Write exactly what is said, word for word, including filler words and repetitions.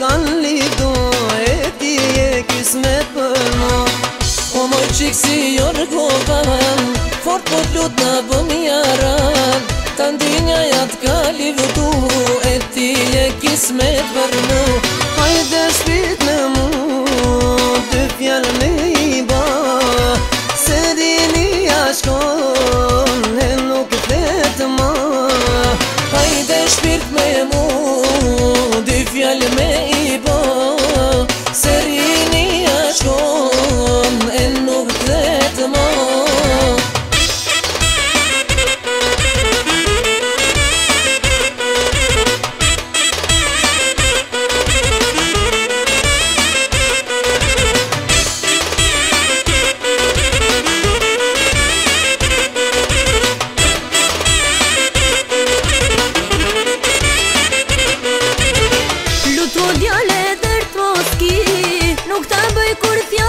kanë lidu, e ti e kismet për mu. O moj qik si jorgovan, fort po t'lut në bëm jaran, ta ndinja jatë ka livdu, e ti e kismet për mu. Hajde shpit me mu, dy fjallë me i ba, se rinia shkon e nuk fletë ma. Hajde shpit me mu, dy fjallë me i ba, se rinia shkon e nuk fletë ma. Nuk ta bëj kur thja